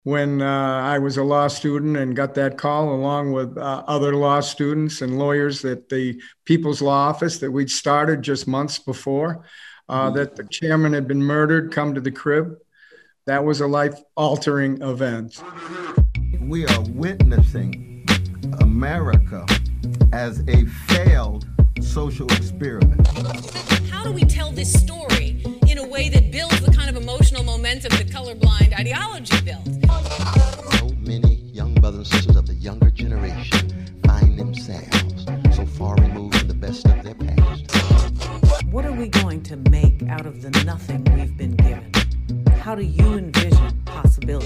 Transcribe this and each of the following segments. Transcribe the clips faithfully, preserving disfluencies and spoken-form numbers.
when uh, I was a law student and got that call along with uh, other law students and lawyers at the People's Law Office that we'd started just months before, uh, that the chairman had been murdered, come to the crib. That was a life-altering event. We are witnessing America as a failed social experiment. How do we tell this story in a way that builds the kind of emotional momentum that colorblind ideology built? So many young brothers and sisters of the younger generation find themselves so far removed from the best of their past. What are we going to make out of the nothing we've been given? How do you envision possibility?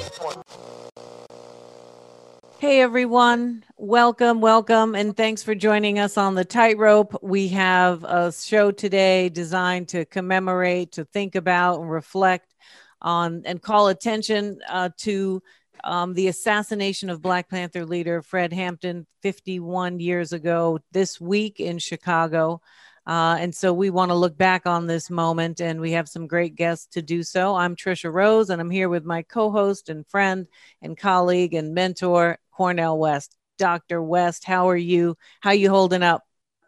Hey everyone, welcome, welcome, and thanks for joining us on The Tightrope. We have a show today designed to commemorate, to think about, and reflect on, and call attention uh, to um, the assassination of Black Panther leader Fred Hampton fifty-one years ago this week in Chicago. Uh, and so we want to look back on this moment, and we have some great guests to do so. I'm Trisha Rose, and I'm here with my co-host and friend and colleague and mentor, Cornel West. Doctor West, how are you? How are you holding up?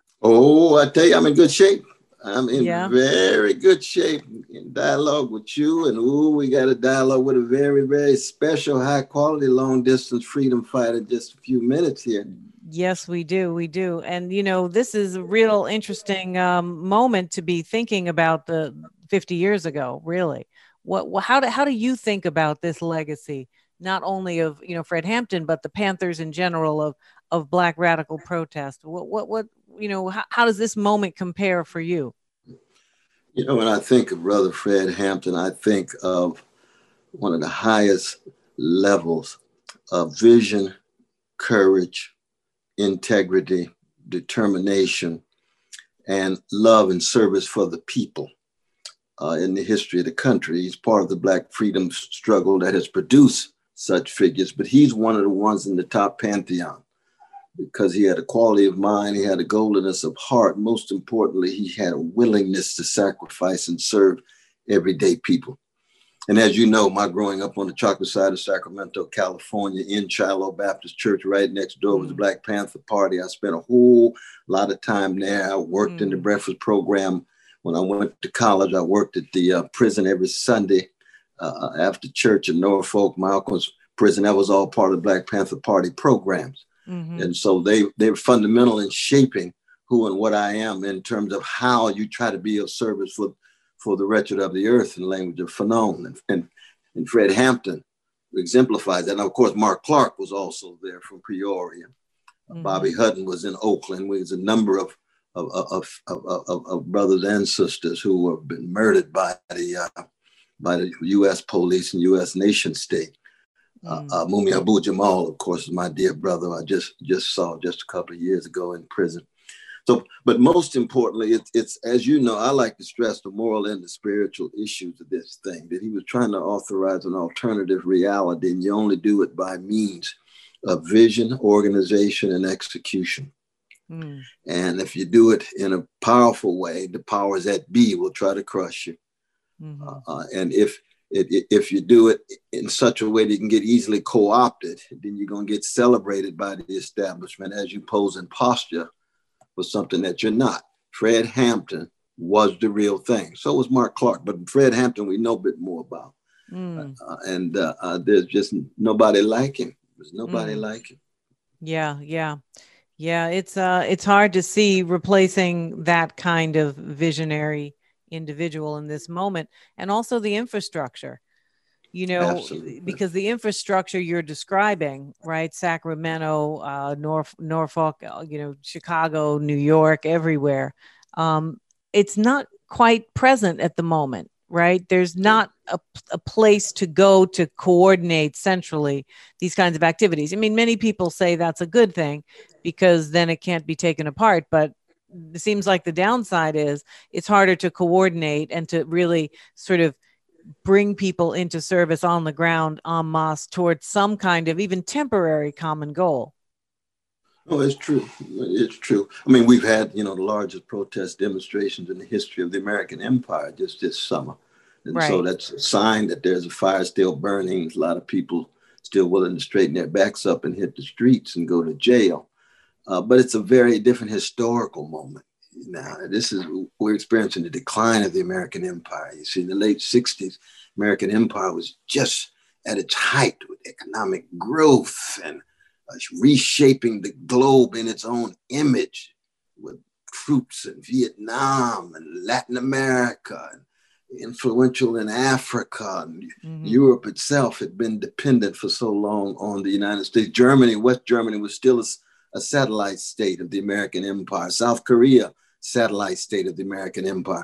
Oh, I tell you, I'm in good shape. I'm in Yeah. very good shape in dialogue with you. And ooh, we got a dialogue with a very, very special, high quality, long distance freedom fighter just a few minutes here. Yes, we do. We do. And, you know, this is a real interesting um, moment to be thinking about the fifty years ago, really. What, how do, how do you think about this legacy, not only of, you know, Fred Hampton, but the Panthers in general of, of Black radical protest? What, what, what, you know, how, how does this moment compare for you? You know, when I think of Brother Fred Hampton, I think of one of the highest levels of vision, courage, integrity, determination, and love and service for the people uh, in the history of the country. He's part of the Black freedom struggle that has produced such figures, but he's one of the ones in the top pantheon because he had a quality of mind, he had a goldenness of heart. Most importantly, he had a willingness to sacrifice and serve everyday people. And as you know, my growing up on the chocolate side of Sacramento, California, in Shiloh Baptist Church, right next door was the Black Panther Party. I spent a whole lot of time there. I worked mm. in the breakfast program. When I went to college, I worked at the uh, prison every Sunday uh, after church in Norfolk, Malcolm's prison. That was all part of the Black Panther Party programs. Mm-hmm. And so they, they were fundamental in shaping who and what I am in terms of how you try to be of service for for the wretched of the earth in the language of Fanon. And, and, and Fred Hampton exemplifies that. And of course, Mark Clark was also there from Peoria. Mm-hmm. Bobby Hutton was in Oakland. There's a number of of, of, of, of, of brothers and sisters who have been murdered by the, uh, by the U S police and U S nation state. Mm-hmm. Uh, uh, Mumia Abu-Jamal, of course, is my dear brother. I just, just saw just a couple of years ago in prison. So, but most importantly, it's, it's, as you know, I like to stress the moral and the spiritual issues of this thing, that he was trying to authorize an alternative reality, and you only do it by means of vision, organization, and execution. Mm. And if you do it in a powerful way, the powers that be will try to crush you. Mm-hmm. Uh, and if it, if you do it in such a way that you can get easily co-opted, then you're going to get celebrated by the establishment as you pose in posture was something that you're not. Fred Hampton was the real thing. So was Mark Clark, but Fred Hampton we know a bit more about. Mm. Uh, and uh, uh, there's just nobody like him. There's nobody mm. like him. Yeah, yeah, yeah. It's uh, it's hard to see replacing that kind of visionary individual in this moment, and also the infrastructure. You know, Absolutely. Because the infrastructure you're describing, right? Sacramento, uh, North, Norfolk, uh, you know, Chicago, New York, everywhere. Um, it's not quite present at the moment, right? There's not a, a place to go to coordinate centrally these kinds of activities. I mean, many people say that's a good thing because then it can't be taken apart, but it seems like the downside is it's harder to coordinate and to really sort of bring people into service on the ground en masse towards some kind of even temporary common goal. Oh, it's true. It's true. I mean, we've had, you know, the largest protest demonstrations in the history of the American empire just this summer. And right. so that's a sign that there's a fire still burning. There's a lot of people still willing to straighten their backs up and hit the streets and go to jail. Uh, but it's a very different historical moment. Now, this is, we're experiencing the decline of the American empire. You see, in the late sixties, American empire was just at its height with economic growth and uh, reshaping the globe in its own image with troops in Vietnam and Latin America, and influential in Africa. And mm-hmm. Europe itself had been dependent for so long on the United States. Germany, West Germany was still a, a satellite state of the American empire. South Korea, satellite state of the American empire.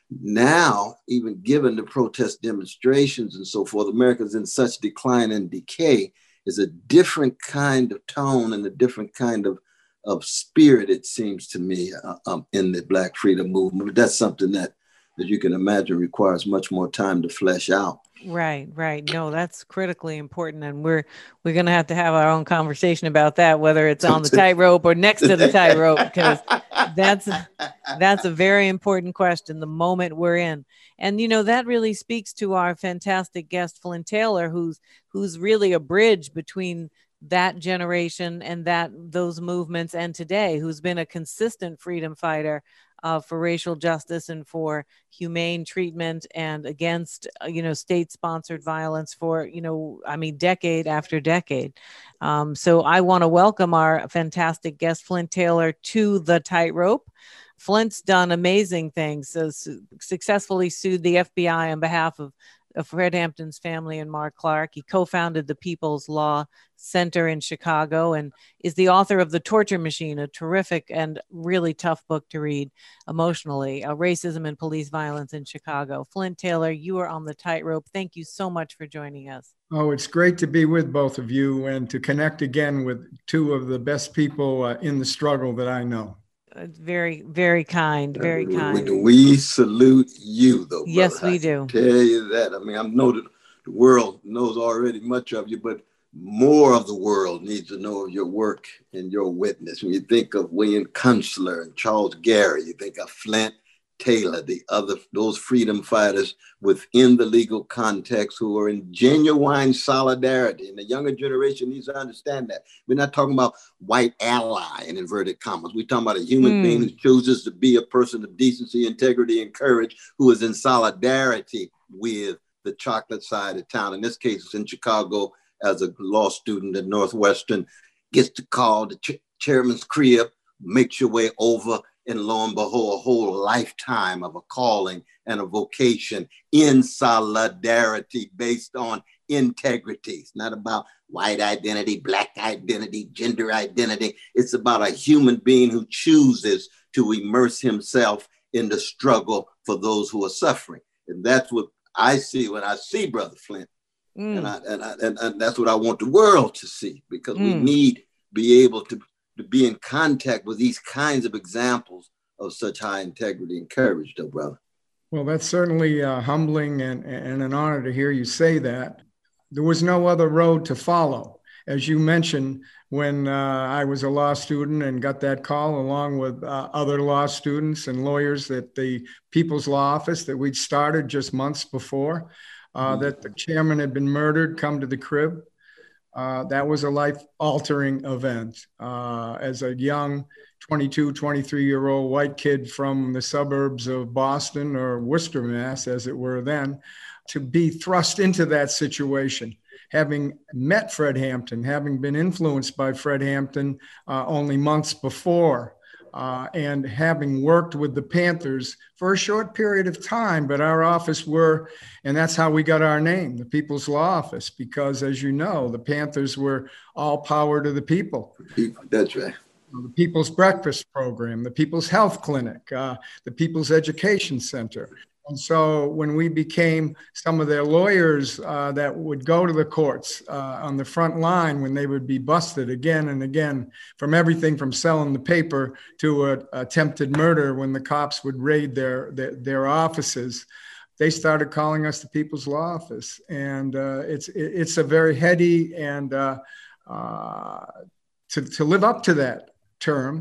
Now, even given the protest demonstrations and so forth, America's in such decline and decay, is a different kind of tone and a different kind of, of spirit, it seems to me, uh, um, in the Black freedom movement. But that's something that, that you can imagine requires much more time to flesh out. Right, right. No, that's critically important. And we're we're going to have to have our own conversation about that, whether it's on the tightrope or next to the tightrope, because that's that's a very important question, the moment we're in. And, you know, that really speaks to our fantastic guest, Flint Taylor, who's who's really a bridge between that generation and that those movements and today, who's been a consistent freedom fighter Uh, for racial justice and for humane treatment and against, uh, you know, state-sponsored violence for, you know, I mean, decade after decade. Um, so I want to welcome our fantastic guest, Flint Taylor, to the tightrope. Flint's done amazing things. So su- successfully sued the F B I on behalf of, of Fred Hampton's family and Mark Clark. He co-founded the People's Law Center in Chicago and is the author of The Torture Machine, a terrific and really tough book to read emotionally, uh, Racism and Police Violence in Chicago. Flint Taylor, you are on the tightrope. Thank you so much for joining us. Oh, it's great to be with both of you and to connect again with two of the best people uh, in the struggle that I know. It's very, very kind, very uh, kind. We, we salute you, though, brother. Yes, we do. I tell you that. I mean, I know that the world knows already much of you, but more of the world needs to know of your work and your witness. When you think of William Kunstler and Charles Gary, you think of Flint Taylor, the other, those freedom fighters within the legal context who are in genuine solidarity. And the younger generation needs to understand that. We're not talking about white ally in inverted commas. We're talking about a human mm. being who chooses to be a person of decency, integrity, and courage, who is in solidarity with the chocolate side of town. In this case, it's in Chicago. As a law student at Northwestern, gets to call the ch- chairman's crib, makes your way over, and lo and behold, a whole lifetime of a calling and a vocation in solidarity based on integrity. It's not about white identity, black identity, gender identity. It's about a human being who chooses to immerse himself in the struggle for those who are suffering. And that's what I see when I see Brother Flint. Mm. And, I, and, I, and, and that's what I want the world to see, because mm. we need to be able to, to be in contact with these kinds of examples of such high integrity and courage, though, brother. Well, that's certainly uh, humbling and, and an honor to hear you say that. There was no other road to follow. As you mentioned, when uh, I was a law student and got that call along with uh, other law students and lawyers at the People's Law Office that we'd started just months before, Uh, that the chairman had been murdered, come to the crib. Uh, that was a life-altering event. Uh, as a young twenty-two, twenty-three-year-old white kid from the suburbs of Boston, or Worcester, Mass, as it were then, to be thrust into that situation, having met Fred Hampton, having been influenced by Fred Hampton uh, only months before, Uh, and having worked with the Panthers for a short period of time, but our office were, and that's how we got our name, the People's Law Office, because as you know, the Panthers were all power to the people. That's right. The People's Breakfast Program, the People's Health Clinic, uh, the People's Education Center. And so when we became some of their lawyers uh, that would go to the courts uh, on the front line when they would be busted again and again, from everything from selling the paper to a, attempted murder when the cops would raid their, their, their offices, they started calling us the People's Law Office. And uh, it's, it's a very heady, and uh, uh, to, to live up to that term,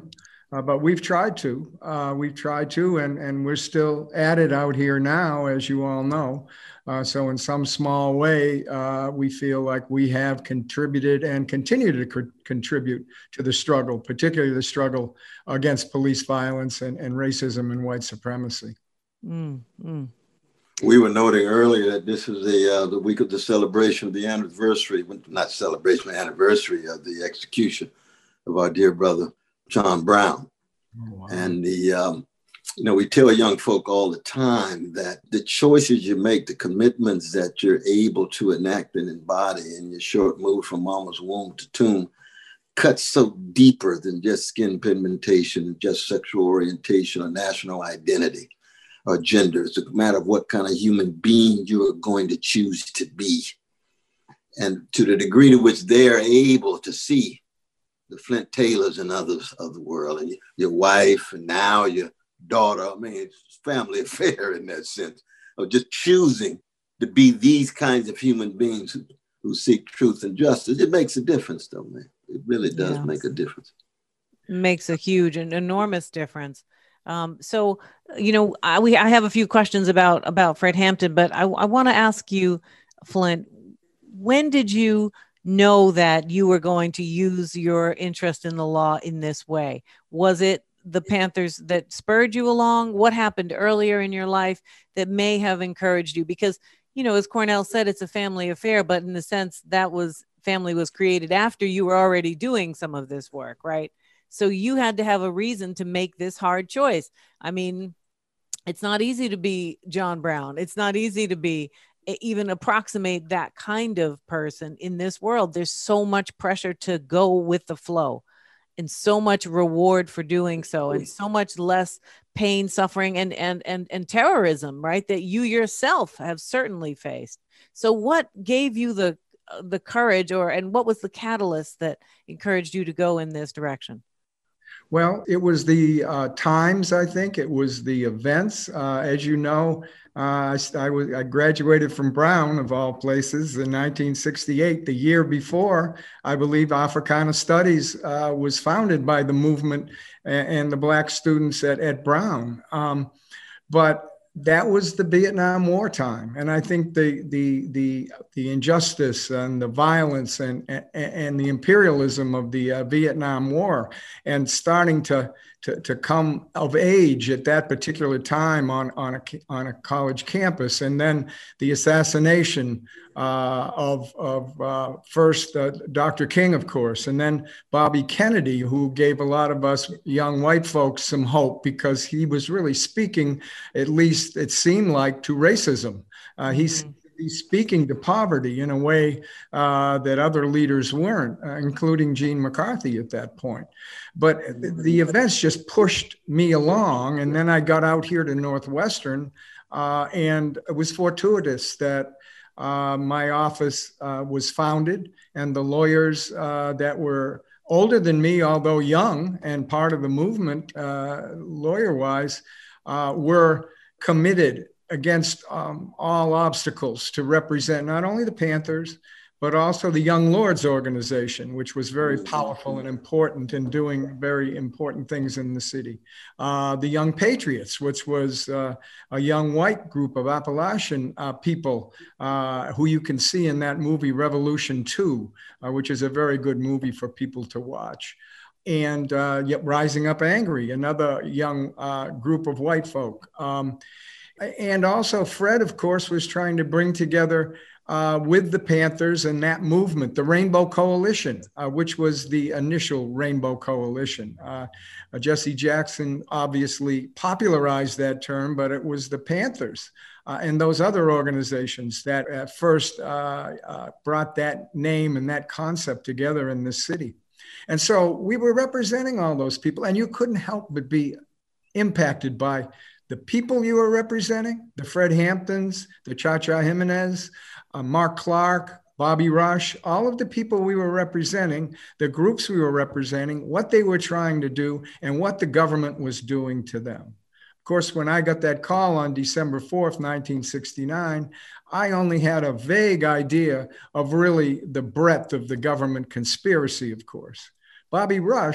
Uh, but we've tried to, uh, we've tried to, and, and we're still at it out here now, as you all know. Uh, so in some small way, uh, we feel like we have contributed and continue to co- contribute to the struggle, particularly the struggle against police violence and, and racism and white supremacy. Mm, mm. We were noting earlier that this is the uh, the week of the celebration of the anniversary, not celebration, anniversary of the execution of our dear brother, John Brown. Oh, wow. And the, um, you know, we tell young folk all the time that the choices you make, the commitments that you're able to enact and embody in your short move from mama's womb to tomb cuts so deeper than just skin pigmentation, just sexual orientation or national identity or gender. It's a matter of what kind of human being you are going to choose to be. And to the degree to which they're able to see the Flint Taylors and others of the world, and your wife, and now your daughter. I mean, it's a family affair in that sense of just choosing to be these kinds of human beings who, who seek truth and justice. It makes a difference, though, man. It really does yeah. make a difference. Makes a huge and enormous difference. Um, so, you know, I, we, I have a few questions about, about Fred Hampton, but I, I want to ask you, Flint, when did you know that you were going to use your interest in the law in this way? Was it the Panthers that spurred you along? What happened earlier in your life that may have encouraged you? Because, you know, as Cornell said, it's a family affair, but in the sense that was family was created after you were already doing some of this work, right? So you had to have a reason to make this hard choice. I mean, it's not easy to be John Brown. It's not easy to be even approximate that kind of person in this world. There's so much pressure to go with the flow and so much reward for doing so, and so much less pain, suffering, and, and, and, and terrorism, right? That you yourself have certainly faced. So what gave you the, the courage, or, and what was the catalyst that encouraged you to go in this direction? Well, it was the uh, times, I think. It was the events. Uh, as you know, uh, I, I, was, I graduated from Brown, of all places, in nineteen sixty-eight. The year before, I believe Africana Studies uh, was founded by the movement and, and the Black students at, at Brown. Um, but that was the Vietnam War time. And I think the the the the injustice and the violence and and, and the imperialism of the uh, Vietnam War, and starting to, to to come of age at that particular time on on a on a college campus, and then the assassination uh, of of uh, first uh, Doctor King, of course, and then Bobby Kennedy, who gave a lot of us young white folks some hope, because he was really speaking, at least it seemed like, to racism. Uh, he's, mm-hmm. he's speaking to poverty in a way uh, that other leaders weren't, uh, including Gene McCarthy at that point. But the events just pushed me along. And then I got out here to Northwestern, uh, and it was fortuitous that uh, my office uh, was founded, and the lawyers uh, that were older than me, although young and part of the movement, uh, lawyer-wise, uh, were committed against um, all obstacles to represent not only the Panthers, but also the Young Lords organization, which was very powerful and important in doing very important things in the city. Uh, the Young Patriots, which was uh, a young white group of Appalachian uh, people uh, who you can see in that movie Revolution two, uh, which is a very good movie for people to watch. And uh, yet Rising Up Angry, another young uh, group of white folk. Um, and also Fred, of course, was trying to bring together Uh, with the Panthers and that movement, the Rainbow Coalition, uh, which was the initial Rainbow Coalition. Uh, uh, Jesse Jackson obviously popularized that term, but it was the Panthers uh, and those other organizations that at first uh, uh, brought that name and that concept together in the city. And so we were representing all those people, and you couldn't help but be impacted by the people you were representing, the Fred Hamptons, the Cha-Cha Jimenez, uh, Mark Clark, Bobby Rush, all of the people we were representing, the groups we were representing, what they were trying to do, and what the government was doing to them. Of course, when I got that call on December fourth, nineteen sixty-nine, I only had a vague idea of really the breadth of the government conspiracy, of course. Bobby Rush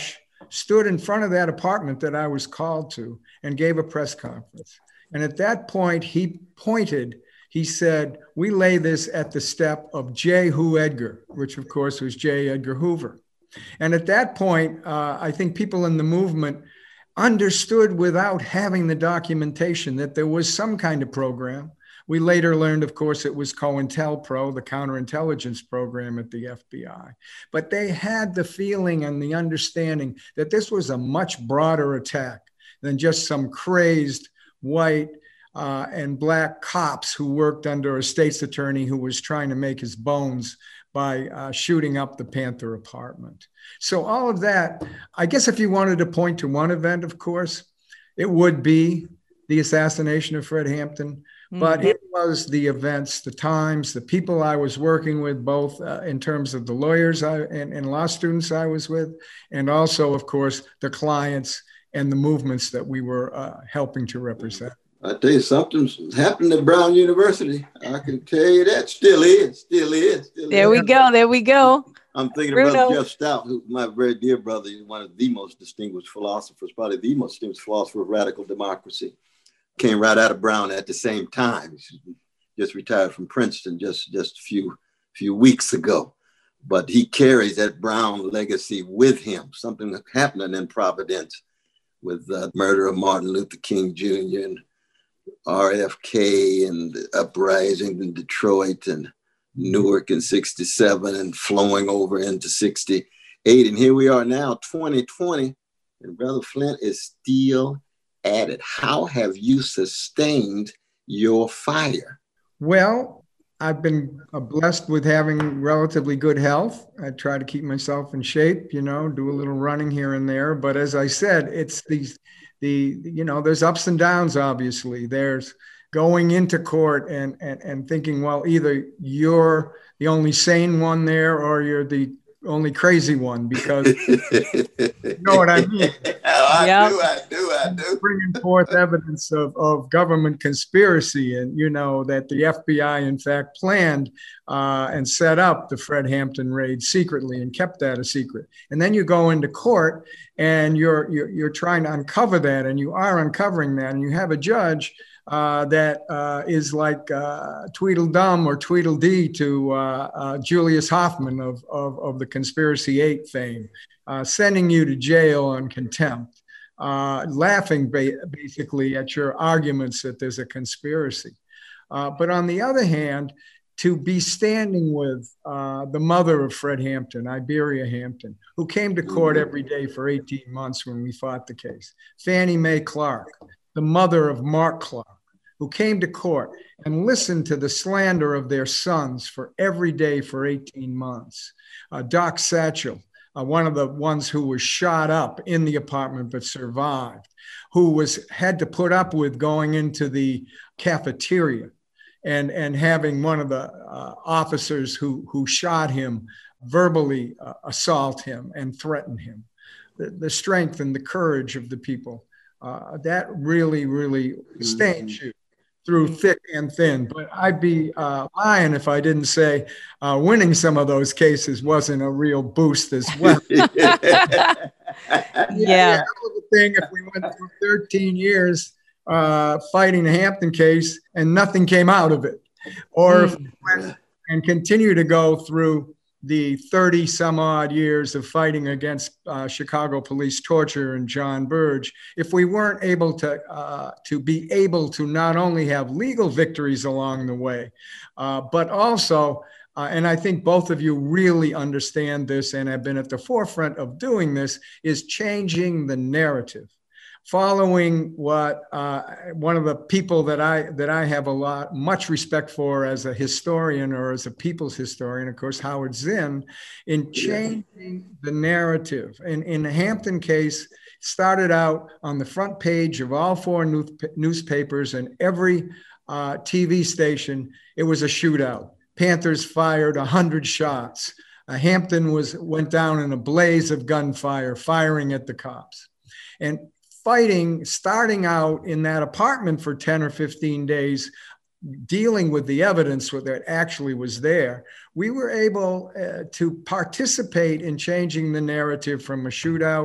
stood in front of that apartment that I was called to and gave a press conference. And at that point, he pointed, he said, we lay this at the step of J. Hoo Edgar, which of course was J. Edgar Hoover. And at that point, uh, I think people in the movement understood without having the documentation that there was some kind of program. We later learned, of course, it was COINTELPRO, the counterintelligence program at the F B I. But they had the feeling and the understanding that this was a much broader attack than just some crazed white uh, and black cops who worked under a state's attorney who was trying to make his bones by uh, shooting up the Panther apartment. So all of that, I guess if you wanted to point to one event, of course, it would be the assassination of Fred Hampton. But mm-hmm. it was the events, the times, the people I was working with, both uh, in terms of the lawyers I, and, and law students I was with, and also, of course, the clients and the movements that we were uh, helping to represent. I tell you, something's happened at Brown University. I can tell you that. Still is, still is. Still there is. we go, there we go. I'm thinking Bruno. about Jeff Stout, who's my very dear brother. He's one of the most distinguished philosophers, probably the most distinguished philosopher of radical democracy. Came right out of Brown at the same time. Just retired from Princeton just, just a few, few weeks ago. But he carries that Brown legacy with him, something that's happening in Providence with the murder of Martin Luther King Junior and R F K and the uprising in Detroit and Newark in sixty-seven and flowing over into sixty-eight. And here we are now, twenty twenty, and Brother Flint is still at it. How have you sustained your fire? Well, I've been blessed with having relatively good health. I try to keep myself in shape, you know, do a little running here and there. But as I said, it's these, the, you know, there's ups and downs, obviously. There's going into court and, and, and thinking, well, either you're the only sane one there or you're the only crazy one, because you know what I mean. I yep. do, I do, I do. Bringing forth evidence of, of government conspiracy and, you know, that the F B I, in fact, planned uh, and set up the Fred Hampton raid secretly and kept that a secret. And then you go into court and you're, you're, you're trying to uncover that, and you are uncovering that, and you have a judge Uh, that uh, is like uh, Tweedledum or Tweedledee to uh, uh, Julius Hoffman of, of, of the Conspiracy Eight fame, uh, sending you to jail on contempt, uh, laughing ba- basically at your arguments that there's a conspiracy. Uh, but on the other hand, to be standing with uh, the mother of Fred Hampton, Iberia Hampton, who came to court every day for eighteen months when we fought the case, Fannie Mae Clark, the mother of Mark Clark, who came to court and listened to the slander of their sons for every day for eighteen months. Uh, Doc Satchel, uh, one of the ones who was shot up in the apartment but survived, who was had to put up with going into the cafeteria and, and having one of the uh, officers who, who shot him verbally uh, assault him and threaten him. The, the strength and the courage of the people. Uh, that really, really stains you through thick and thin. But I'd be uh, lying if I didn't say uh, winning some of those cases wasn't a real boost as well. yeah. yeah. yeah. That was the thing if we went through thirteen years uh, fighting the Hampton case and nothing came out of it. Or mm. if we went and continue to go through the thirty some odd years of fighting against uh, Chicago police torture and John Burge, if we weren't able to uh, to be able to not only have legal victories along the way, uh, but also, uh, and I think both of you really understand this and have been at the forefront of doing this, is changing the narrative. Following what uh, one of the people that I that I have a lot much respect for as a historian or as a people's historian, of course, Howard Zinn, in changing the narrative. And in the Hampton case, started out on the front page of all four new, newspapers and every uh, T V station. It was a shootout. Panthers fired a hundred shots. Uh, Hampton was went down in a blaze of gunfire, firing at the cops, and fighting, starting out in that apartment for ten or fifteen days, dealing with the evidence that actually was there, we were able uh, to participate in changing the narrative from a shootout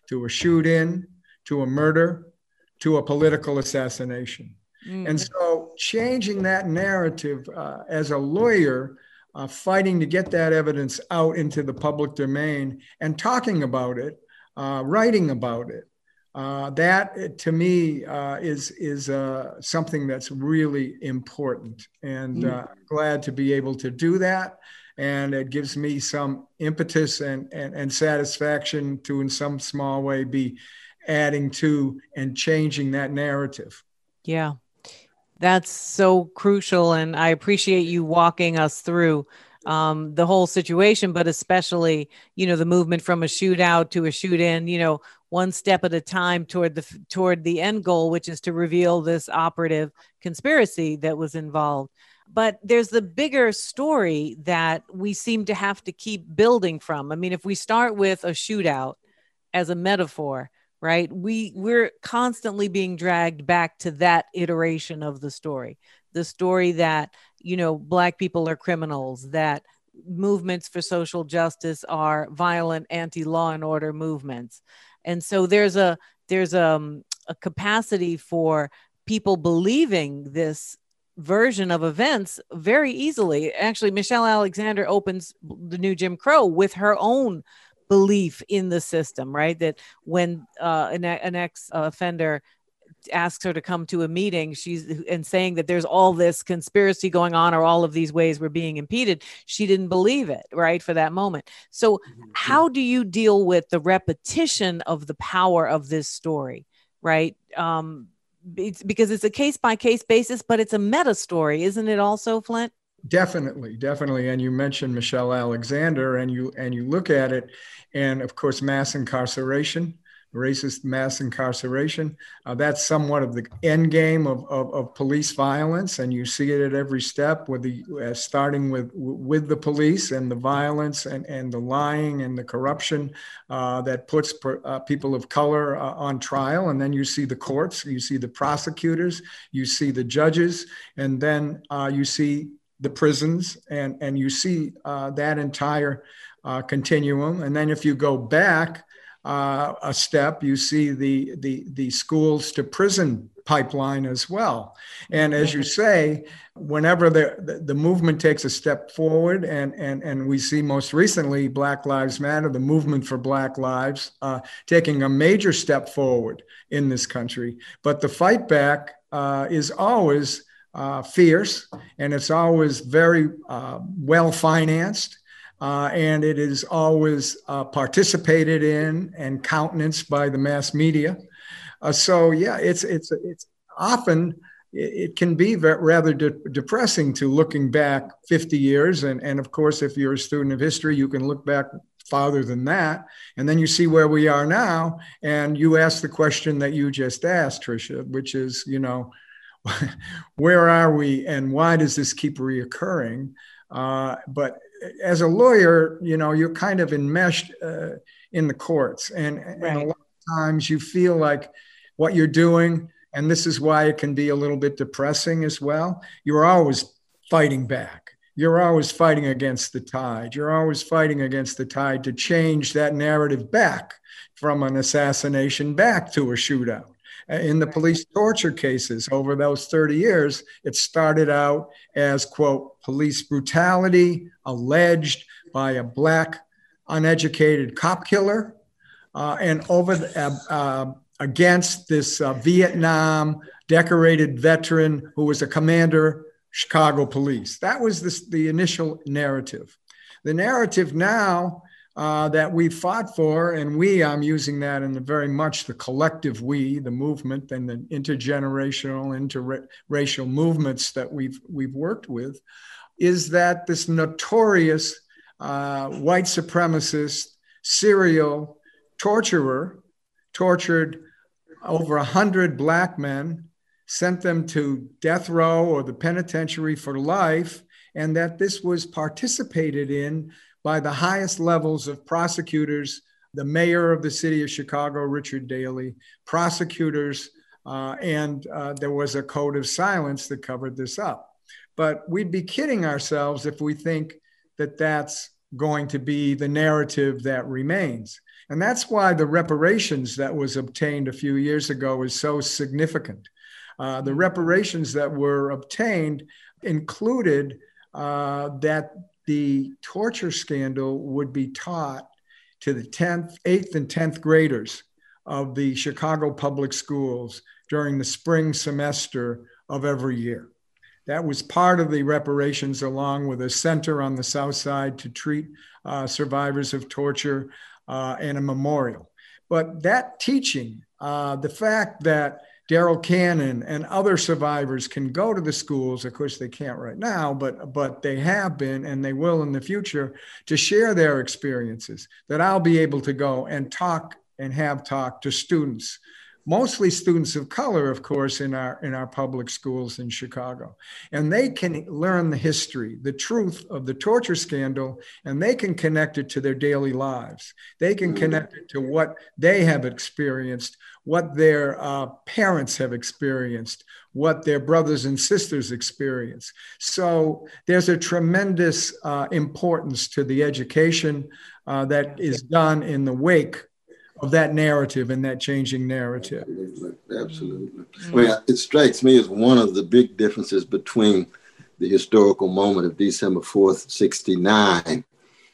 to a shoot-in, to a murder, to a political assassination. Mm. And so changing that narrative uh, as a lawyer, uh, fighting to get that evidence out into the public domain and talking about it, uh, writing about it, uh, that to me uh, is, is uh, something that's really important. And uh, glad to be able to do that. And it gives me some impetus and, and, and satisfaction to, in some small way, be adding to and changing that narrative. Yeah, that's so crucial. And I appreciate you walking us through um, the whole situation, but especially, you know, the movement from a shootout to a shoot in, you know, one step at a time toward the, toward the end goal, which is to reveal this operative conspiracy that was involved. But there's the bigger story that we seem to have to keep building from. I mean, if we start with a shootout as a metaphor, right, we, we're constantly being dragged back to that iteration of the story, the story that, you know, Black people are criminals, that movements for social justice are violent anti-law and order movements. And so there's a, there's a, a capacity for people believing this version of events very easily. Actually, Michelle Alexander opens The New Jim Crow with her own belief in the system, right? That when uh, an, an ex-offender asks her to come to a meeting, she's and saying that there's all this conspiracy going on, or all of these ways we're being impeded, she didn't believe it, right, for that moment. So how do you deal with the repetition of the power of this story, right? Um, It's because it's a case by case basis, but it's a meta story, isn't it also, Flint? Definitely, definitely. And you mentioned Michelle Alexander, and you and you look at it, and of course, mass incarceration, racist mass incarceration. Uh, that's somewhat of the end game of, of, of police violence, and you see it at every step, with the uh, starting with with the police and the violence and, and the lying and the corruption uh, that puts per, uh, people of color uh, on trial. And then you see the courts, you see the prosecutors, you see the judges, and then uh, you see the prisons, and, and you see uh, that entire uh, continuum. And then if you go back uh, a step, you see the, the, the schools to prison pipeline as well. And as you say, whenever the, the, the movement takes a step forward, and, and, and we see most recently Black Lives Matter, the movement for Black lives, uh, taking a major step forward in this country. But the fight back uh, is always Uh, fierce, and it's always very uh, well financed, uh, and it is always uh, participated in and countenanced by the mass media. Uh, so yeah, it's it's it's often it can be rather de- depressing to looking back fifty years, and and of course, if you're a student of history, you can look back farther than that, and then you see where we are now, and you ask the question that you just asked, Tricia, which is, you know, where are we, and why does this keep reoccurring? Uh, but as a lawyer, you know, you're kind of enmeshed uh, in the courts, and, right. and a lot of times you feel like what you're doing, and this is why it can be a little bit depressing as well, you're always fighting back. You're always fighting against the tide. You're always fighting against the tide to change that narrative back from an assassination back to a shootout. In the police torture cases over those thirty years, it started out as, quote, police brutality alleged by a Black uneducated cop killer, uh, and over the, uh, uh, against this uh, Vietnam decorated veteran who was a commander, Chicago police. That was this, the initial narrative. The narrative now Uh, that we fought for, and we, I'm using that in the very much the collective we, the movement, and the intergenerational, interracial movements that we've we've worked with, is that this notorious uh, white supremacist serial torturer tortured over a hundred Black men, sent them to death row or the penitentiary for life, and that this was participated in by the highest levels of prosecutors, the mayor of the city of Chicago, Richard Daley, prosecutors, uh, and uh, there was a code of silence that covered this up. But we'd be kidding ourselves if we think that that's going to be the narrative that remains. And that's why the reparations that was obtained a few years ago is so significant. Uh, the reparations that were obtained included uh, that the torture scandal would be taught to the tenth, eighth and tenth graders of the Chicago public schools during the spring semester of every year. That was part of the reparations, along with a center on the South Side to treat uh, survivors of torture uh, and a memorial. But that teaching, uh, the fact that Daryl Cannon and other survivors can go to the schools, of course they can't right now, but, but they have been and they will in the future, to share their experiences, that I'll be able to go and talk and have talked to students, mostly students of color, of course, in our in our public schools in Chicago. And they can learn the history, the truth of the torture scandal, and they can connect it to their daily lives. They can connect it to what they have experienced, what their uh, parents have experienced, what their brothers and sisters experience. So there's a tremendous uh, importance to the education uh, that is done in the wake of that narrative and that changing narrative. Absolutely. Absolutely. I mean, it strikes me as one of the big differences between the historical moment of December fourth, sixty-nine,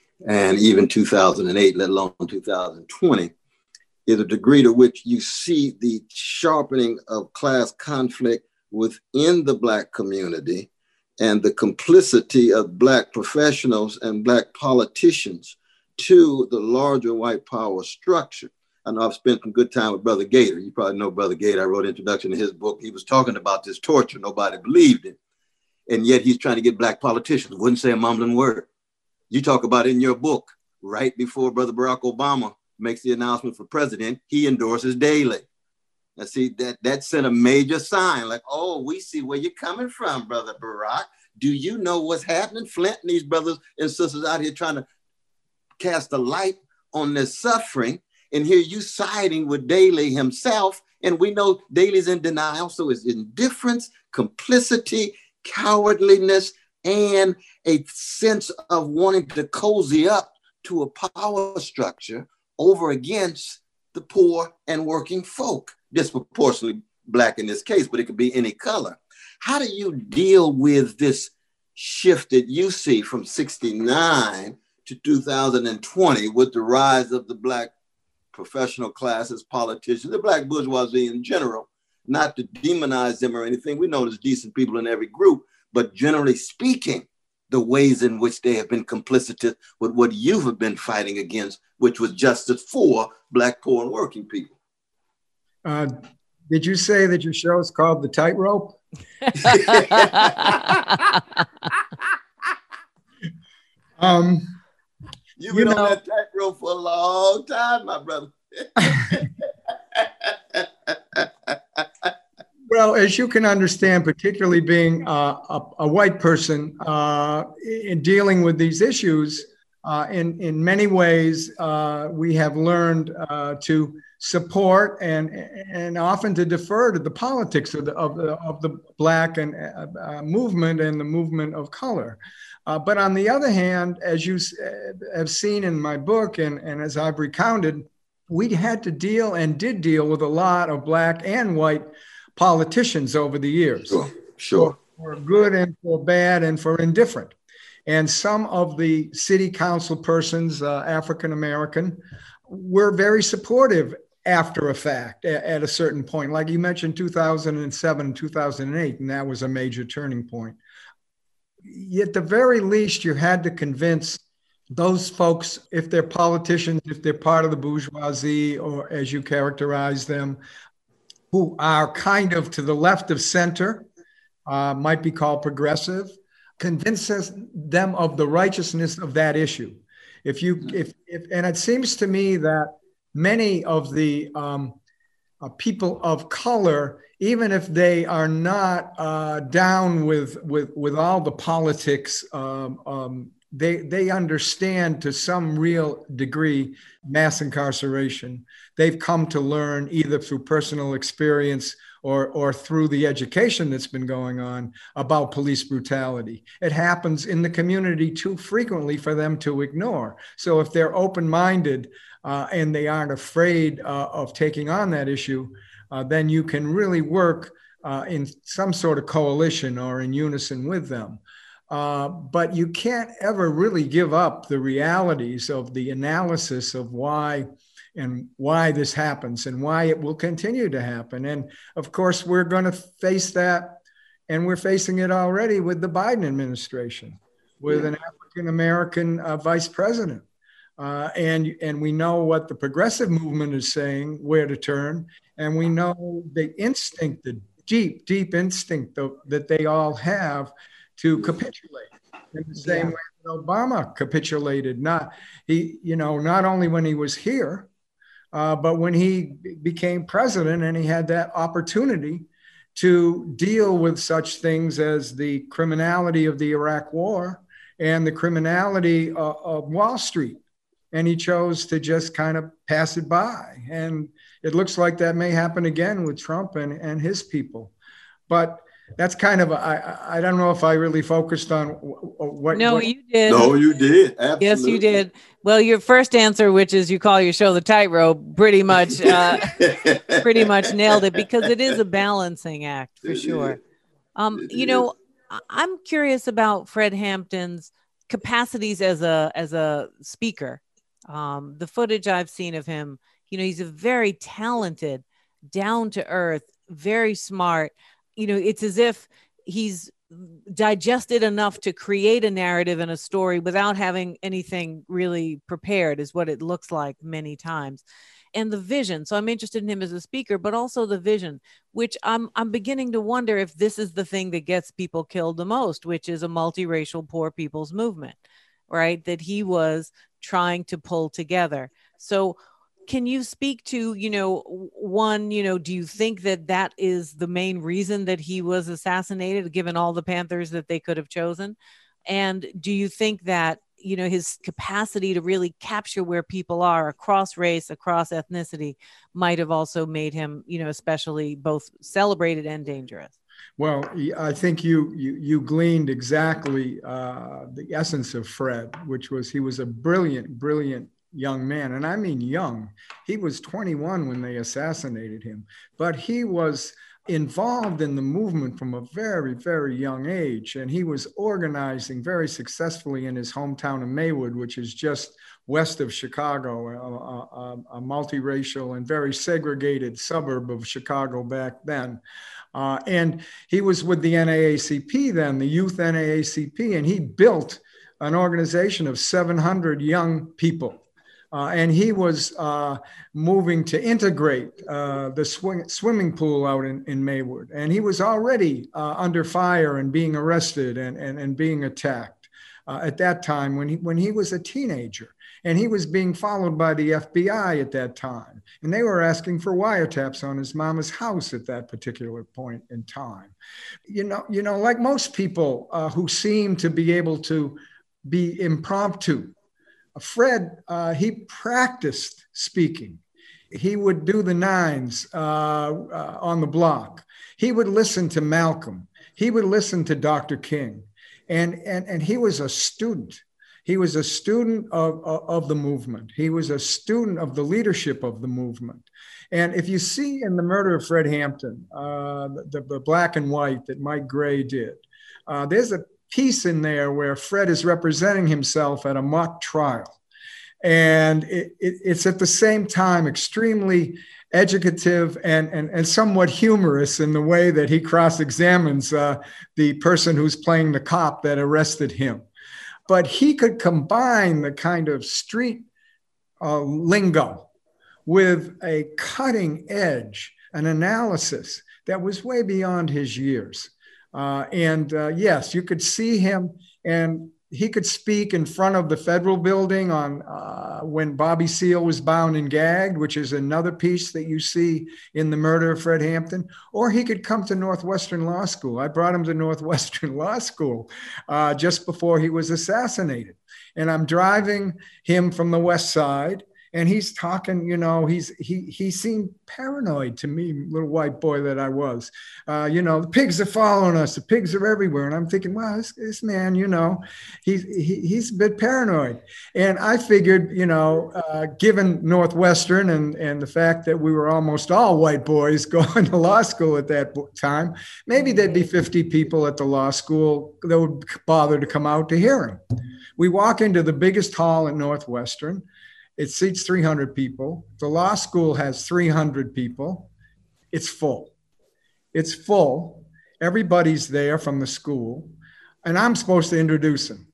and even two thousand eight, let alone two thousand twenty, is the degree to which you see the sharpening of class conflict within the Black community and the complicity of Black professionals and Black politicians to the larger white power structure. I know I've spent some good time with Brother Gator. You probably know Brother Gator. I wrote an introduction to his book. He was talking about this torture. Nobody believed it. And yet he's trying to get Black politicians. Wouldn't say a mumbling word. You talk about it in your book, right before Brother Barack Obama makes the announcement for president, he endorses Daley. Now see, that, that sent a major sign like, oh, we see where you're coming from, Brother Barack. Do you know what's happening? Flint and these brothers and sisters out here trying to cast a light on their suffering, and here you siding with Daley himself, and we know Daley's in denial, so it's indifference, complicity, cowardliness, and a sense of wanting to cozy up to a power structure over against the poor and working folk, disproportionately Black in this case, but it could be any color. How do you deal with this shift that you see from sixty-nine to two thousand twenty with the rise of the Black professional classes, politicians, the Black bourgeoisie in general, not to demonize them or anything. We know there's decent people in every group, but generally speaking, the ways in which they have been complicit with what you have been fighting against, which was justice for Black, poor, and working people. Uh, did you say that your show is called The Tightrope? um, You've been you know, on that tightrope for a long time, my brother. Well, as you can understand, particularly being uh, a, a white person uh, in dealing with these issues, uh, in, in many ways, uh, we have learned uh, to support and, and often to defer to the politics of the, of the, of the Black and uh, movement and the movement of color. Uh, but on the other hand, as you have seen in my book and, and as I've recounted, we had to deal and did deal with a lot of Black and white politicians over the years. Sure, sure. For, for good and for bad and for indifferent. And some of the city council persons, uh, African-American, were very supportive after a fact at, at a certain point. Like you mentioned, two thousand seven, two thousand eight, and that was a major turning point. At the very least, you had to convince those folks, if they're politicians, if they're part of the bourgeoisie, or as you characterize them, who are kind of to the left of center, uh, might be called progressive, convince us, them of the righteousness of that issue. If you, if, if, and it seems to me that many of the um, uh, people of color, even if they are not uh, down with, with, with all the politics, um, um, they, they understand to some real degree mass incarceration. They've come to learn either through personal experience or, or through the education that's been going on about police brutality. It happens in the community too frequently for them to ignore. So if they're open-minded uh, and they aren't afraid uh, of taking on that issue, uh, then you can really work uh, in some sort of coalition or in unison with them. Uh, but you can't ever really give up the realities of the analysis of why and why this happens and why it will continue to happen. And of course, we're going to face that, and we're facing it already with the Biden administration, with an African-American uh, vice president. Uh, and, and we know what the progressive movement is saying, where to turn. And we know the instinct, the deep, deep instinct of, that they all have to capitulate in the same yeah. way that Obama capitulated. Not he, you know, not only when he was here, uh, but when he became president and he had that opportunity to deal with such things as the criminality of the Iraq War and the criminality of, of Wall Street. And he chose to just kind of pass it by. And it looks like that may happen again with Trump and, and his people. But that's kind of, a, I, I don't know if I really focused on what. No, what, you did. No, you did. Absolutely. Yes, you did. Well, your first answer, which is you call your show The Tightrope, pretty much, uh, pretty much nailed it, because it is a balancing act for sure. Um, you know, I'm curious about Fred Hampton's capacities as a, as a speaker. Um, the footage I've seen of him, you know, he's a very talented, down to earth, very smart. You know, it's as if he's digested enough to create a narrative and a story without having anything really prepared, is what it looks like many times. And the vision. So I'm interested in him as a speaker, but also the vision, which I'm I'm beginning to wonder if this is the thing that gets people killed the most, which is a multiracial poor people's movement, right? That he was trying to pull together. So can you speak to, you know, one, you know, do you think that that is the main reason that he was assassinated, given all the Panthers that they could have chosen? And do you think that, you know, his capacity to really capture where people are across race, across ethnicity, might have also made him, you know, especially both celebrated and dangerous? Well, I think you you, you gleaned exactly uh, the essence of Fred, which was he was a brilliant, brilliant young man. And I mean young. He was twenty-one when they assassinated him, but he was involved in the movement from a very, very young age. And he was organizing very successfully in his hometown of Maywood, which is just west of Chicago, a, a, a multiracial and very segregated suburb of Chicago back then. Uh, and he was with the N double A C P then, the Youth N double A C P, and he built an organization of seven hundred young people. Uh, and he was uh, moving to integrate uh, the swing, swimming pool out in, in Maywood. And he was already uh, under fire and being arrested and, and, and being attacked uh, at that time when he, when he was a teenager. And he was being followed by the F B I at that time. And they were asking for wiretaps on his mama's house at that particular point in time. You know, you know, like most people uh, who seem to be able to be impromptu, Fred, uh, he practiced speaking. He would do the nines uh, uh, on the block. He would listen to Malcolm. He would listen to Doctor King. And, and, and he was a student. He was a student of, of, of the movement. He was a student of the leadership of the movement. And if you see in The Murder of Fred Hampton, uh, the, the black and white that Mike Gray did, uh, there's a piece in there where Fred is representing himself at a mock trial. And it, it, it's at the same time extremely educative and, and, and somewhat humorous in the way that he cross-examines uh, the person who's playing the cop that arrested him. But he could combine the kind of street uh, lingo with a cutting edge, an analysis that was way beyond his years. Uh, and uh, yes, you could see him, and he could speak in front of the federal building on uh, when Bobby Seale was bound and gagged, which is another piece that you see in The Murder of Fred Hampton. Or he could come to Northwestern Law School. I brought him to Northwestern Law School uh, just before he was assassinated. And I'm driving him from the West Side, And he's talking, you know, he's he he seemed paranoid to me, little white boy that I was. Uh, you know, the pigs are following us. The pigs are everywhere. And I'm thinking, wow, this, this man, you know, he's he, he's a bit paranoid. And I figured, you know, uh, given Northwestern and and the fact that we were almost all white boys going to law school at that time, maybe there'd be fifty people at the law school that would bother to come out to hear him. We walk into the biggest hall at Northwestern. It seats three hundred people. The law school has three hundred people. It's full. It's full. Everybody's there from the school. And I'm supposed to introduce him.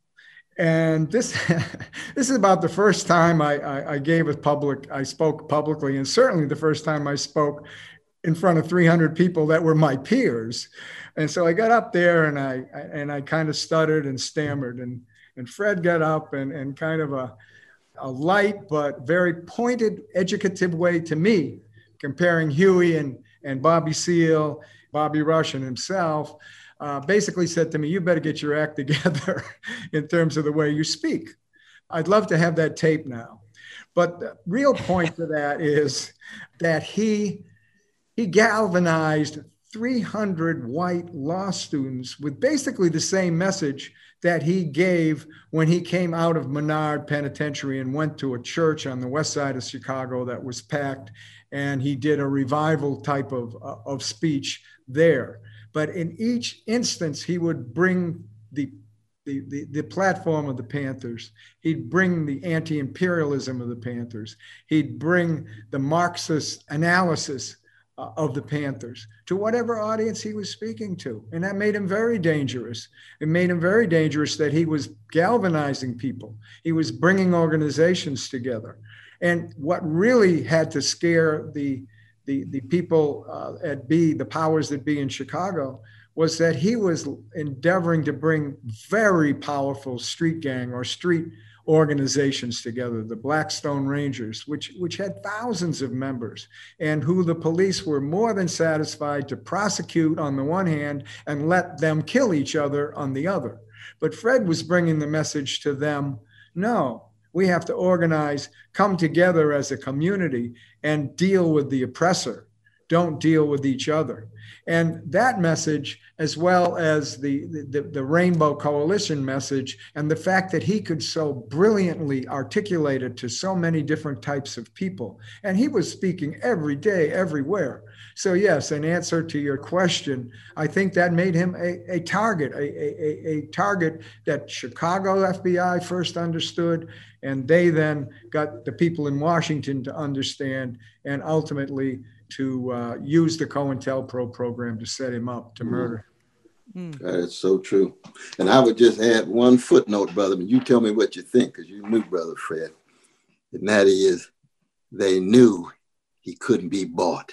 And this, this is about the first time I, I, I gave a public, I spoke publicly, and certainly the first time I spoke in front of three hundred people that were my peers. And so I got up there and I, and I kind of stuttered and stammered. And, and Fred got up and, and kind of a, a light but very pointed, educative way to me, comparing Huey and, and Bobby Seale, Bobby Rush and himself, uh, basically said to me, you better get your act together in terms of the way you speak. I'd love to have that tape now. But the real point to that is that he, he galvanized three hundred white law students with basically the same message that he gave when he came out of Menard Penitentiary and went to a church on the west side of Chicago that was packed, and he did a revival type of, uh, of speech there. But in each instance, he would bring the, the, the, the platform of the Panthers. He'd bring the anti-imperialism of the Panthers. He'd bring the Marxist analysis Uh, of the Panthers to whatever audience he was speaking to. And that made him very dangerous. It made him very dangerous that he was galvanizing people. He was bringing organizations together. And what really had to scare the, the, the people uh, at B, the powers that be in Chicago, was that he was endeavoring to bring very powerful street gang or street organizations together, the Blackstone Rangers, which, which had thousands of members, and who the police were more than satisfied to prosecute on the one hand and let them kill each other on the other. But Fred was bringing the message to them, no, we have to organize, come together as a community and deal with the oppressor. Don't deal with each other. And that message, as well as the, the, the Rainbow Coalition message, and the fact that he could so brilliantly articulate it to so many different types of people. And he was speaking every day, everywhere. So yes, in answer to your question, I think that made him a, a target, a, a, a target that Chicago F B I first understood, and they then got the people in Washington to understand, and ultimately to uh, use the COINTELPRO program to set him up to murder. Mm. That is so true. And I would just add one footnote, brother, but you tell me what you think, because you knew Brother Fred. And that is, they knew he couldn't be bought.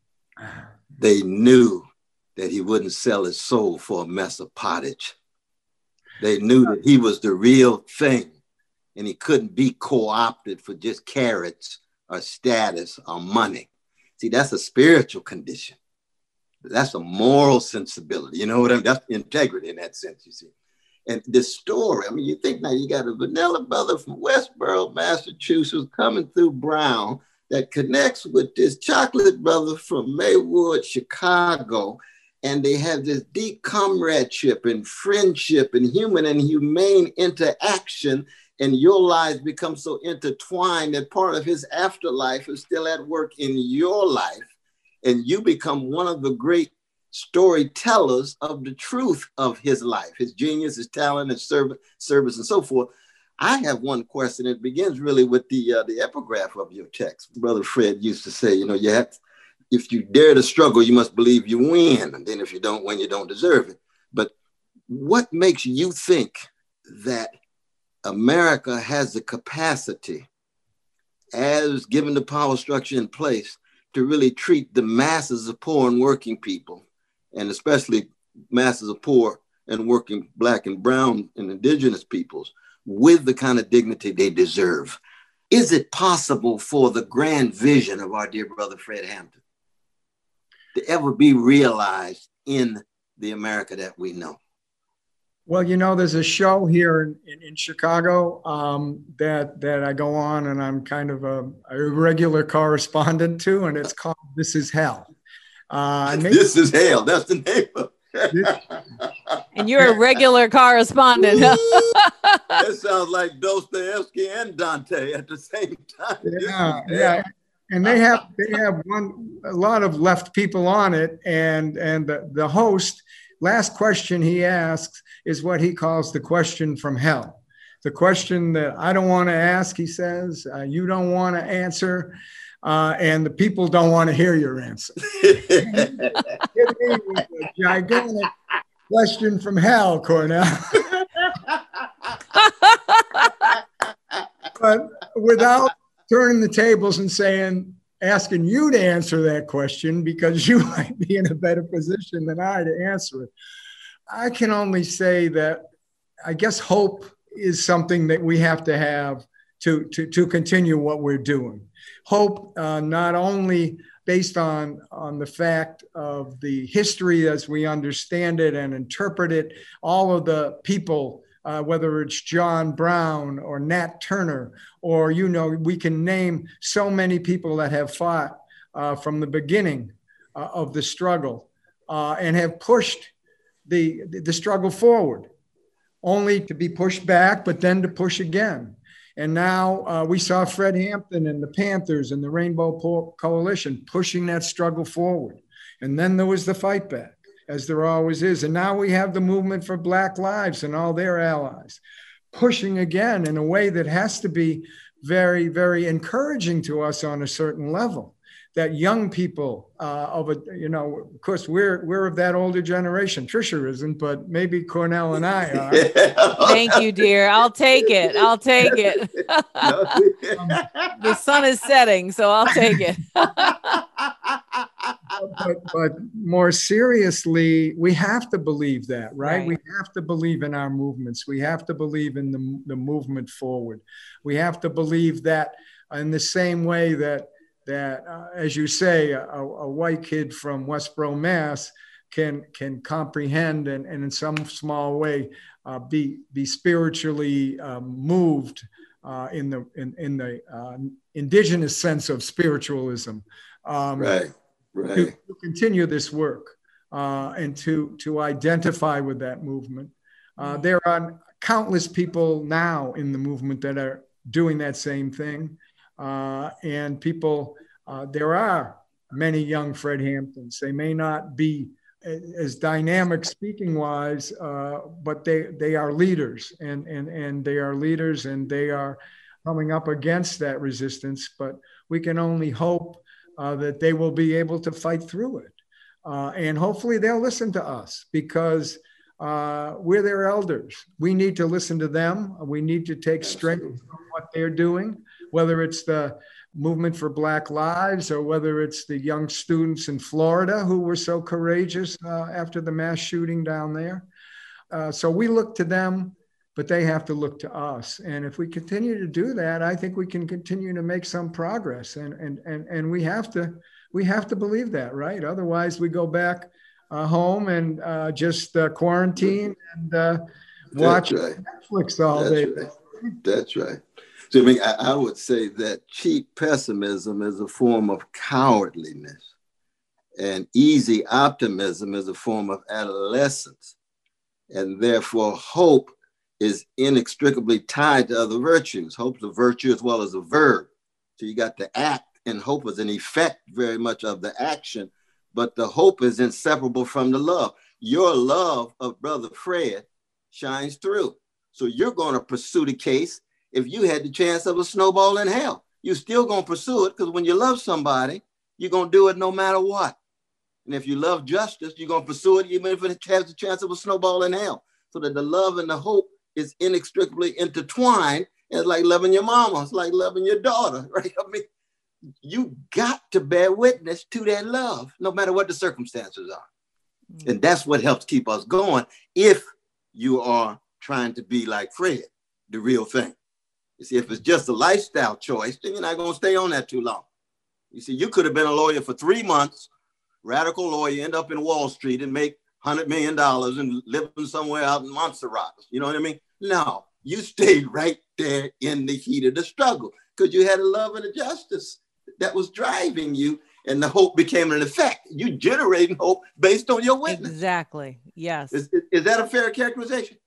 They knew that he wouldn't sell his soul for a mess of pottage. They knew that he was the real thing, and he couldn't be co-opted for just carrots or status or money. See, that's a spiritual condition. That's a moral sensibility. You know what I mean? That's integrity in that sense, you see. And this story, I mean, you think now you got a vanilla brother from Westboro, Massachusetts, coming through Brown that connects with this chocolate brother from Maywood, Chicago. And they have this deep comradeship and friendship and human and humane interaction. And your lives become so intertwined that part of his afterlife is still at work in your life. And you become one of the great storytellers of the truth of his life, his genius, his talent, his service, service, and so forth. I have one question. It begins really with the uh, the epigraph of your text. Brother Fred used to say, you know, you have to, if you dare to struggle, you must believe you win. And then if you don't win, you don't deserve it. But what makes you think that America has the capacity, as given the power structure in place, to really treat the masses of poor and working people, and especially masses of poor and working Black and brown and indigenous peoples, with the kind of dignity they deserve? Is it possible for the grand vision of our dear brother Fred Hampton to ever be realized in the America that we know? Well, you know, there's a show here in, in, in Chicago um, that that I go on, and I'm kind of a, a regular correspondent to, and it's called This Is Hell. Uh, This Is Hell. That's the name of it. And you're a regular correspondent. That sounds like Dostoevsky and Dante at the same time. Yeah, yeah. And they have they have one a lot of left people on it, and and the, the host, last question he asks is what he calls the question from hell. The question that I don't want to ask, he says, uh, you don't want to answer, uh, and the people don't want to hear your answer. Give me a gigantic question from hell, Cornell. But without turning the tables and saying, asking you to answer that question because you might be in a better position than I to answer it. I can only say that I guess hope is something that we have to have to, to, to continue what we're doing. Hope uh, not only based on, on the fact of the history as we understand it and interpret it, all of the people, uh, whether it's John Brown or Nat Turner, or, you know, we can name so many people that have fought uh, from the beginning uh, of the struggle uh, and have pushed the, the struggle forward, only to be pushed back, but then to push again. And now uh, we saw Fred Hampton and the Panthers and the Rainbow Po- Coalition pushing that struggle forward. And then there was the fight back, as there always is. And now we have the movement for Black Lives and all their allies pushing again in a way that has to be very, very encouraging to us on a certain level. That young people uh, of a, you know, of course, we're we're of that older generation. Trisha isn't, but maybe Cornell and I are. Thank you, dear. I'll take it. I'll take it. The sun is setting, so I'll take it. but, but more seriously, we have to believe that, right? right? We have to believe in our movements. We have to believe in the, the movement forward. We have to believe that in the same way that that, uh, as you say, a, a white kid from Westboro, Mass, can can comprehend and, and in some small way uh, be be spiritually uh, moved uh, in the in, in the uh, indigenous sense of spiritualism. Um, right, right. To, to continue this work uh, and to to identify with that movement. Uh, there are countless people now in the movement that are doing that same thing. Uh, and people, uh, there are many young Fred Hamptons. They may not be as dynamic speaking wise, uh, but they, they are leaders and, and, and they are leaders and they are coming up against that resistance, but we can only hope uh, that they will be able to fight through it. Uh, and hopefully they'll listen to us because uh, we're their elders. We need to listen to them. We need to take strength from what they're doing, whether it's the movement for Black Lives or whether it's the young students in Florida who were so courageous uh, after the mass shooting down there. Uh, so we look to them, but they have to look to us. And if we continue to do that, I think we can continue to make some progress. And, and, and, and we have to, we have to believe that, right? Otherwise we go back uh, home and uh, just uh, quarantine and uh, watch right. Netflix all That's day. Right. That's right. So I mean, I, I would say that cheap pessimism is a form of cowardliness, and easy optimism is a form of adolescence, and therefore hope is inextricably tied to other virtues. Hope's a virtue as well as a verb. So you got the act, and hope is an effect very much of the action, but the hope is inseparable from the love. Your love of Brother Fred shines through. So you're going to pursue the case. If you had the chance of a snowball in hell, you're still going to pursue it, because when you love somebody, you're going to do it no matter what. And if you love justice, you're going to pursue it even if it has the chance of a snowball in hell. So that the love and the hope is inextricably intertwined. It's like loving your mama. It's like loving your daughter, right? I mean, you got to bear witness to that love, no matter what the circumstances are. Mm-hmm. And that's what helps keep us going if you are trying to be like Fred, the real thing. You see, if it's just a lifestyle choice, then you're not going to stay on that too long. You see, you could have been a lawyer for three months, radical lawyer, end up in Wall Street and make hundred million dollars and living somewhere out in Montserrat. You know what I mean? No, you stayed right there in the heat of the struggle because you had a love and a justice that was driving you, and the hope became an effect. You generating hope based on your witness. Exactly. Yes. Is, is that a fair characterization?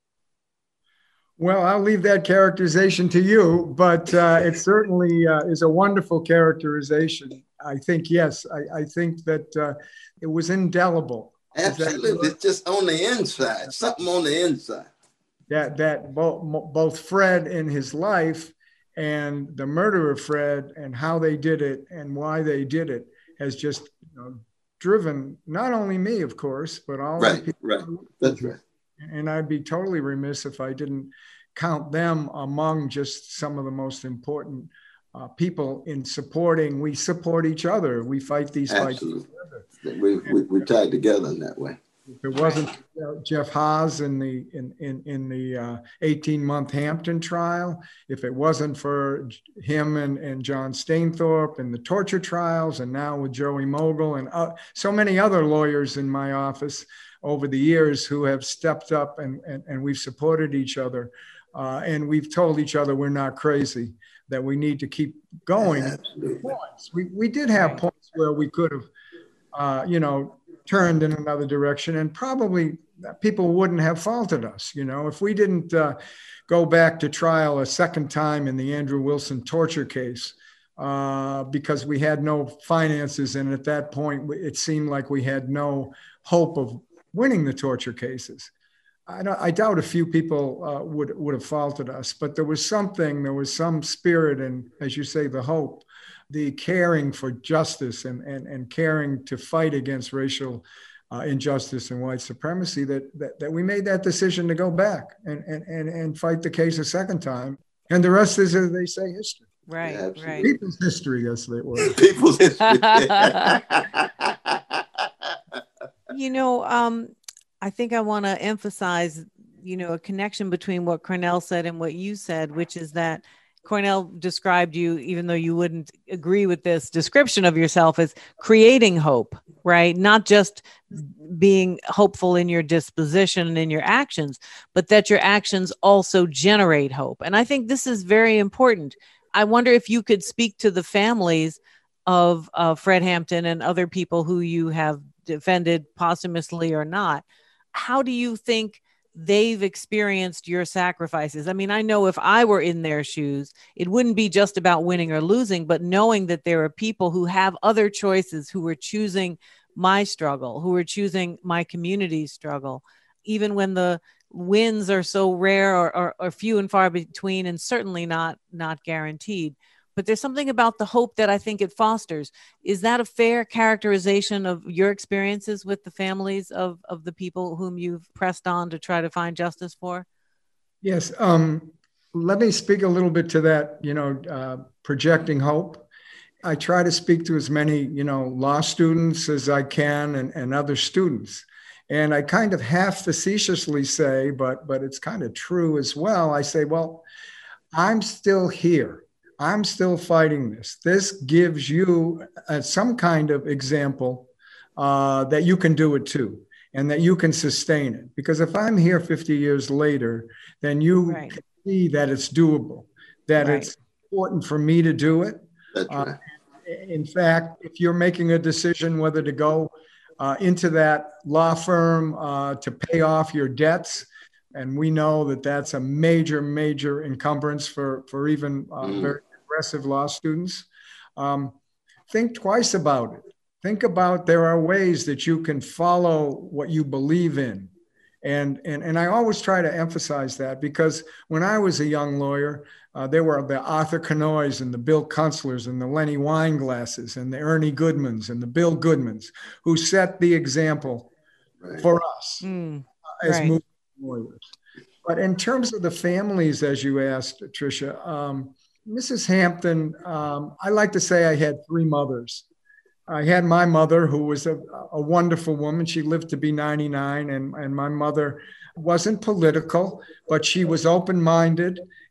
Well, I'll leave that characterization to you, but uh, it certainly uh, is a wonderful characterization. I think, yes, I, I think that uh, it was indelible. Absolutely. It's just on the inside, something on the inside. That, that both, both Fred in his life and the murder of Fred and how they did it and why they did it has just, you know, driven not only me, of course, but all right, the people. Right, that's right. And I'd be totally remiss if I didn't count them among just some of the most important uh, people in supporting. We support each other. We fight these Absolutely. fights together. We, we, we tied together in that way. If it wasn't uh, Jeff Haas in the in in, in the uh, eighteen month Hampton trial, if it wasn't for him and, and John Stainthorpe in the torture trials, and now with Joey Mogul and uh, so many other lawyers in my office over the years who have stepped up and, and, and we've supported each other. Uh, and we've told each other we're not crazy, that we need to keep going. Points. We, we did have points where we could have, uh, you know, turned in another direction, and probably people wouldn't have faulted us. You know, if we didn't uh, go back to trial a second time in the Andrew Wilson torture case, uh, because we had no finances. And at that point, it seemed like we had no hope of winning the torture cases. I, don't, I doubt a few people uh, would, would have faulted us, but there was something, there was some spirit and, as you say, the hope, the caring for justice and, and, and caring to fight against racial uh, injustice and white supremacy that, that, that we made that decision to go back and, and, and, and fight the case a second time. And the rest is, as they say, history. Right, yeah, right. People's history, yes, they were. People's history. You know, um, I think I want to emphasize, you know, a connection between what Cornell said and what you said, which is that Cornell described you, even though you wouldn't agree with this description of yourself, as creating hope, right? Not just being hopeful in your disposition and in your actions, but that your actions also generate hope. And I think this is very important. I wonder if you could speak to the families of uh, Fred Hampton and other people who you have defended posthumously or not. How do you think they've experienced your sacrifices? I mean, I know if I were in their shoes, it wouldn't be just about winning or losing, but knowing that there are people who have other choices, who are choosing my struggle, who are choosing my community's struggle, even when the wins are so rare or, or, or few and far between, and certainly not, not guaranteed. But there's something about the hope that I think it fosters. Is that a fair characterization of your experiences with the families of, of the people whom you've pressed on to try to find justice for? Yes. Um, let me speak a little bit to that, you know, uh, projecting hope. I try to speak to as many, you know, law students as I can and, and other students. And I kind of half facetiously say, but, but it's kind of true as well. I say, well, I'm still here. I'm still fighting this. This gives you uh, some kind of example uh, that you can do it too, and that you can sustain it. Because if I'm here fifty years later, then you right. can see that it's doable, that right. it's important for me to do it. That's right. Uh, in fact, if you're making a decision whether to go uh, into that law firm uh, to pay off your debts, and we know that that's a major, major encumbrance for, for even uh, mm. very aggressive law students. Um, think twice about it. Think about there are ways that you can follow what you believe in. And, and, and I always try to emphasize that, because when I was a young lawyer, uh, there were the Arthur Canoys and the Bill Kunslers and the Lenny Weinglasses and the Ernie Goodmans and the Bill Goodmans who set the example right. for us mm, uh, as right. moving lawyers. But in terms of the families, as you asked, Tricia, um, Missus Hampton, um, I like to say I had three mothers. I had my mother, who was a, a wonderful woman. She lived to be ninety-nine, and, and my mother wasn't political, but she was open-minded,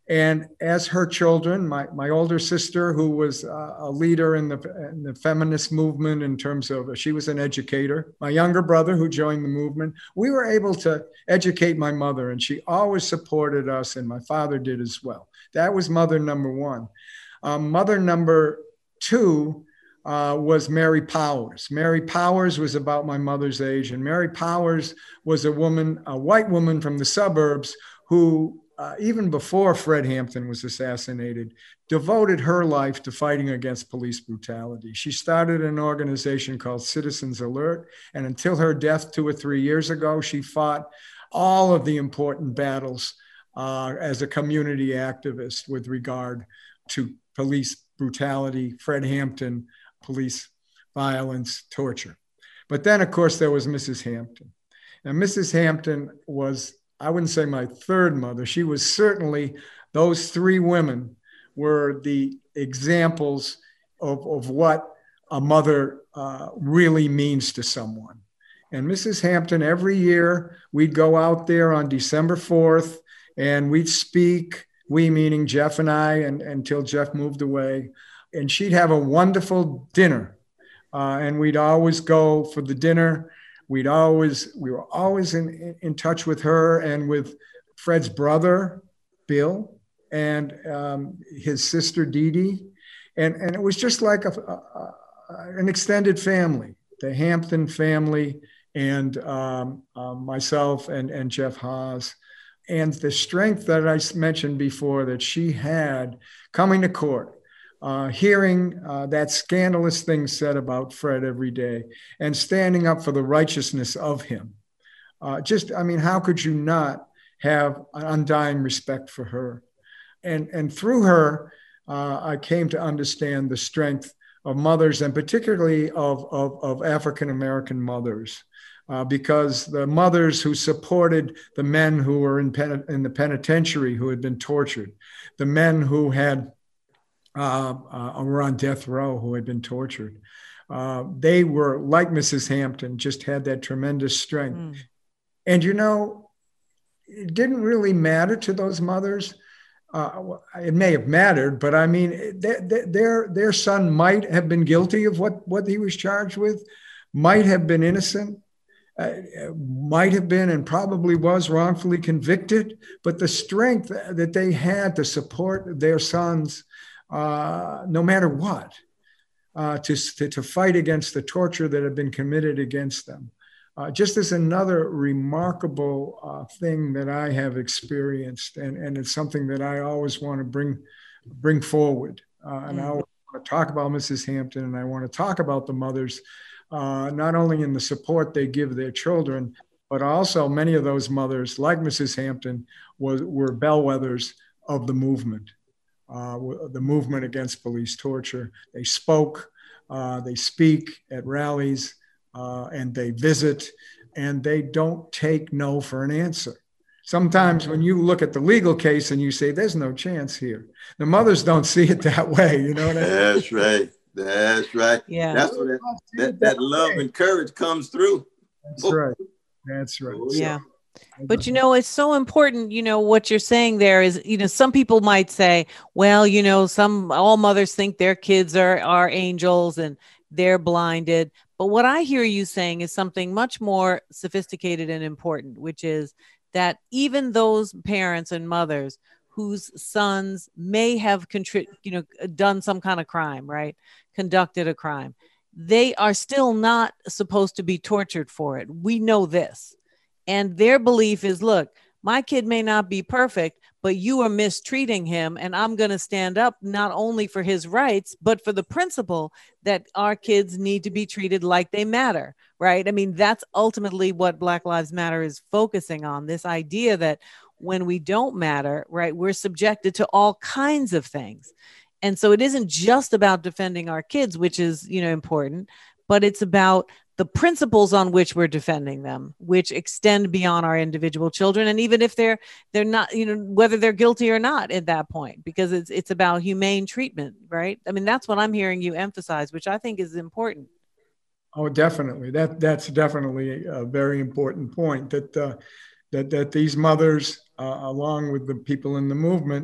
And as her children, my, my older sister, who was a leader in the, in the feminist movement in terms of, she was an educator, my younger brother who joined the movement, we were able to educate my mother, and she always supported us, and my father did as well. That was mother number one. Um, mother number two uh, was Mary Powers. Mary Powers was about my mother's age, and Mary Powers was a woman, a white woman from the suburbs who, Uh, even before Fred Hampton was assassinated, devoted her life to fighting against police brutality. She started an organization called Citizens Alert, and until her death two or three years ago, she fought all of the important battles uh, as a community activist with regard to police brutality, Fred Hampton, police violence, torture. But then, of course, there was Missus Hampton. And Missus Hampton was, I wouldn't say my third mother. She was certainly, those three women were the examples of, of what a mother uh, really means to someone. And Missus Hampton, every year, we'd go out there on December fourth and we'd speak, we meaning Jeff and I, and, until Jeff moved away. And she'd have a wonderful dinner. Uh, and we'd always go for the dinner. We'd always, we were always in, in touch with her and with Fred's brother, Bill, and um, his sister, Dee Dee. And, and it was just like a, a, a, an extended family, the Hampton family, and um, uh, myself and, and Jeff Haas. And the strength that I mentioned before that she had coming to court, Uh, hearing uh, that scandalous thing said about Fred every day and standing up for the righteousness of him. Uh, just, I mean, how could you not have an undying respect for her? And, and through her, uh, I came to understand the strength of mothers, and particularly of, of, of African-American mothers, uh, because the mothers who supported the men who were in, pen, in the penitentiary who had been tortured, the men who had Uh, uh, were on death row who had been tortured. Uh, they were, like Missus Hampton, just had that tremendous strength. Mm. And, you know, it didn't really matter to those mothers. Uh, it may have mattered, but I mean, their, their, their son might have been guilty of what, what he was charged with, might have been innocent, uh, might have been and probably was wrongfully convicted, but the strength that they had to support their sons, Uh, no matter what, uh, to, to, to fight against the torture that had been committed against them. Uh, just as another remarkable uh, thing that I have experienced, and, and it's something that I always want to bring, bring forward. Uh, and I want to talk about Missus Hampton, and I want to talk about the mothers, uh, not only in the support they give their children, but also many of those mothers, like Missus Hampton, was, were bellwethers of the movement. Uh, the movement against police torture. They spoke, uh, they speak at rallies, uh, and they visit, and they don't take no for an answer. Sometimes when you look at the legal case and you say, there's no chance here, the mothers don't see it that way, you know what I mean? That's right. That's right. Yeah. That's what that, that, that love and courage comes through. That's oh. right. That's right. Oh, yeah. But, you know, it's so important, you know, what you're saying there is, you know, some people might say, well, you know, some, all mothers think their kids are, are angels and they're blinded. But what I hear you saying is something much more sophisticated and important, which is that even those parents and mothers whose sons may have, contri- you know, done some kind of crime, right, conducted a crime, they are still not supposed to be tortured for it. We know this. And their belief is, look, my kid may not be perfect, but you are mistreating him. And I'm going to stand up not only for his rights, but for the principle that our kids need to be treated like they matter. Right. I mean, that's ultimately what Black Lives Matter is focusing on, this idea that when we don't matter, right, we're subjected to all kinds of things. And so it isn't just about defending our kids, which is, you know, important, but it's about the principles on which we're defending them, which extend beyond our individual children. And even if they're, they're not, you know, whether they're guilty or not at that point, because it's, it's about humane treatment, right? I mean, that's what I'm hearing you emphasize, which I think is important. Oh, definitely. That that's definitely a very important point, that, uh, that, that these mothers, uh, along with the people in the movement,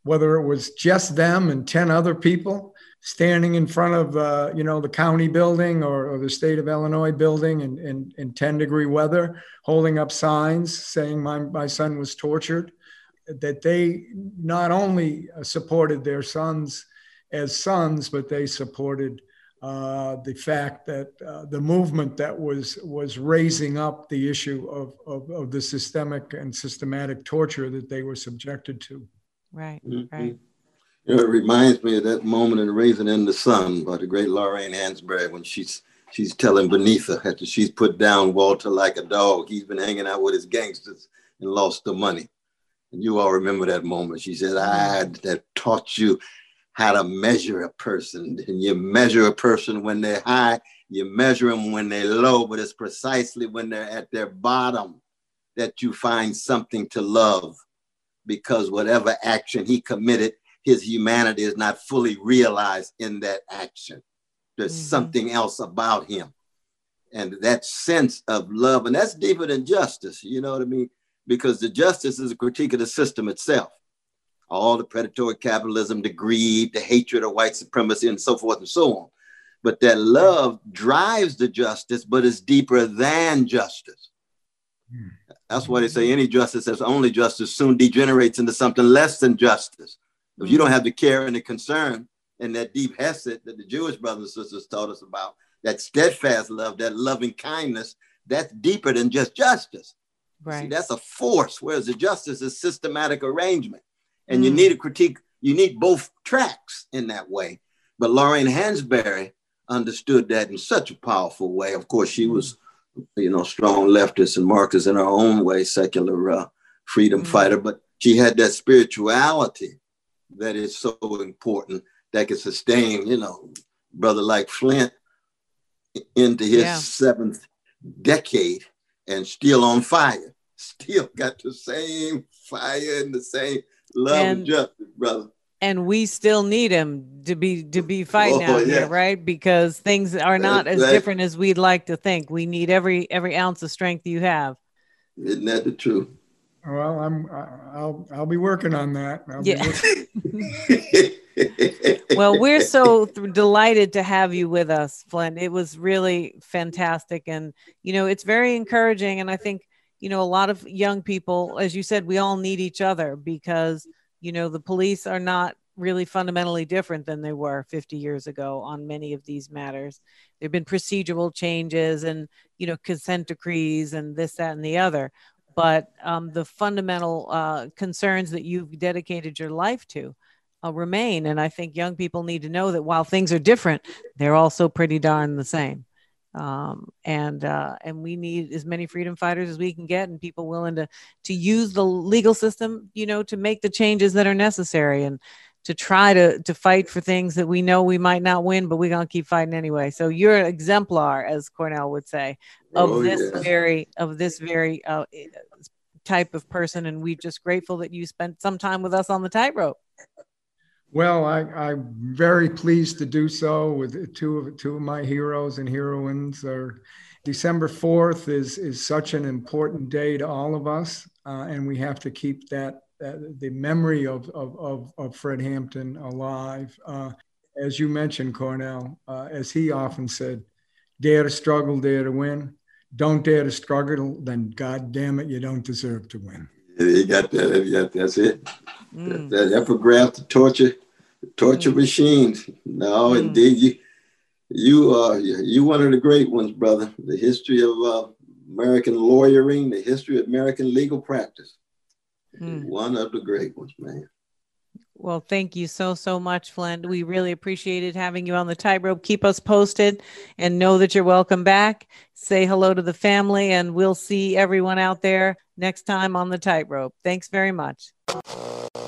whether it was just them and ten other people standing in front of, uh, you know, the county building or, or the state of Illinois building in, in, in ten degree weather, holding up signs saying my, my son was tortured, that they not only supported their sons as sons, but they supported uh, the fact that uh, the movement that was was raising up the issue of, of, of the systemic and systematic torture that they were subjected to. Right, Mm-hmm. right. You know, it reminds me of that moment in Raising in the Sun by the great Lorraine Hansberry when she's she's telling Beneatha after she's put down Walter like a dog. He's been hanging out with his gangsters and lost the money. And you all remember that moment. She said, I that taught you how to measure a person. And you measure a person when they're high, you measure them when they're low, but it's precisely when they're at their bottom that you find something to love, because whatever action he committed, his humanity is not fully realized in that action. There's mm-hmm. something else about him. And that sense of love, and that's deeper than justice, you know what I mean? Because the justice is a critique of the system itself. All the predatory capitalism, the greed, the hatred of white supremacy, and so forth and so on. But that love drives the justice, but it's deeper than justice. Mm-hmm. That's why they say any justice that's only justice soon degenerates into something less than justice. If mm-hmm. you don't have the care and the concern and that deep hesed that the Jewish brothers and sisters taught us about, that steadfast love, that loving kindness, that's deeper than just justice. Right. See, that's a force, whereas the justice is systematic arrangement. And mm. you need a critique, you need both tracks in that way. But Lorraine Hansberry understood that in such a powerful way. Of course, she was, you know, strong leftist and Marxist in her own way, secular uh, freedom mm. fighter, but she had that spirituality that is so important that can sustain, you know, brother like Flint into his yeah. seventh decade and still on fire, still got the same fire and the same love and, and justice, brother. And we still need him to be to be fighting oh, out yeah. here, right? Because things are not That's as right. different as we'd like to think. We need every every ounce of strength you have. Isn't that the truth? Well, I'm I'll I'll be working on that. I'll yeah. Well, we're so th- delighted to have you with us, Flint. It was really fantastic, and you know, it's very encouraging. And I think, you know, a lot of young people, as you said, we all need each other because, you know, the police are not really fundamentally different than they were fifty years ago on many of these matters. There have been procedural changes and, you know, consent decrees and this, that, and the other. But um, the fundamental uh, concerns that you've dedicated your life to uh, remain. And I think young people need to know that while things are different, they're also pretty darn the same. Um, and uh, and we need as many freedom fighters as we can get, and people willing to to use the legal system, you know, to make the changes that are necessary and to try to to fight for things that we know we might not win, but we're gonna keep fighting anyway. So you're an exemplar, as Cornell would say, of oh, this yeah. very of this very uh, type of person, and we're just grateful that you spent some time with us on the tightrope. Well, I, I'm very pleased to do so with two of two of my heroes and heroines. Are December fourth is is such an important day to all of us, uh, and we have to keep that, that the memory of of of, of Fred Hampton alive. Uh, as you mentioned, Cornell, uh, as he often said, "Dare to struggle, dare to win. Don't dare to struggle, then God damn it, you don't deserve to win." Yeah, you got that. You got, that's it. Mm. That, that epigraph, the torture, torture mm. machines. No, mm. indeed, you, you are you one of the great ones, brother. The history of uh, American lawyering, the history of American legal practice. Mm. One of the great ones, man. Well, thank you so, so much, Flint. We really appreciated having you on the tightrope. Keep us posted and know that you're welcome back. Say hello to the family, and we'll see everyone out there next time on the tightrope. Thanks very much.